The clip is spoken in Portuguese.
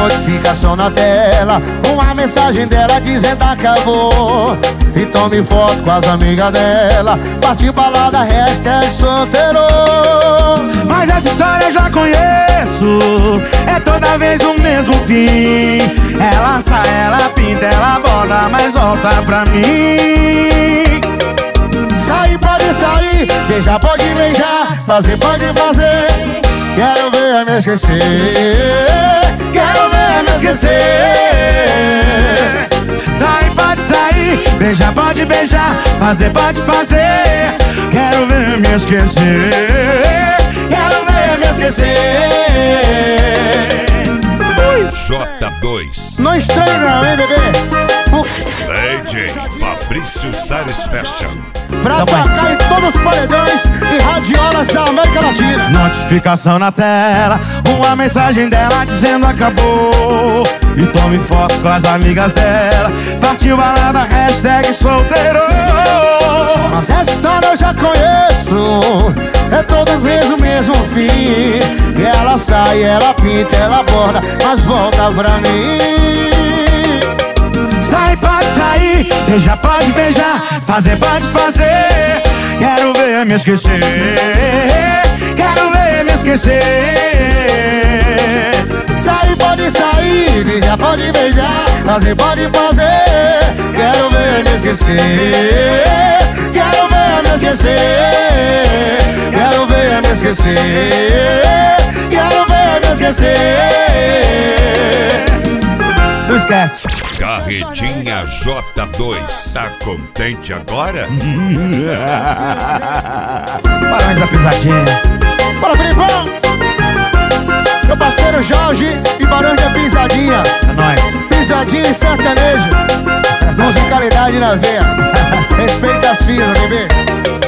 notificação na tela, uma mensagem dela dizendo acabou. E tome foto com as amigas dela, partiu balada, hashtag solteiro. Mas essa história eu já conheço, é toda vez o mesmo fim. Ela sai, ela pinta, ela borda, mas volta pra mim. Sair pode sair, beijar pode beijar, fazer pode fazer. Quero ver me esquecer, quero ver me esquecer. Sair pode sair, beijar pode beijar, fazer pode fazer. Quero ver me esquecer, quero ver me esquecer. J2. Não estranho não, hein, bebê? DJ Fabrício Salles Fashion. Pra tocar em todos os paredões e radiolas da América Latina. Notificação na tela, uma mensagem dela dizendo acabou. E tome foto com as amigas dela, partiu balada, hashtag solteiro. Mas essa história eu já conheço, é toda vez o mesmo fim. E ela sai, ela pinta, ela borda, mas volta pra mim. Sai pode sair, beijar pode beijar, fazer pode fazer. Quero ver me esquecer, quero ver me esquecer. Sair pode sair, beijar pode beijar, fazer pode fazer. Quero ver me esquecer, quero ver me esquecer. Quero ver me esquecer, quero ver me esquecer. Não esquece. Carretinha J2. Tá contente agora? Parabéns da pisadinha. Bora, Filipão! Meu parceiro Jorge e Barões da Pisadinha. É nóis. Pisadinha e sertanejo. Musicalidade na veia. Respeita as filhas, bebê.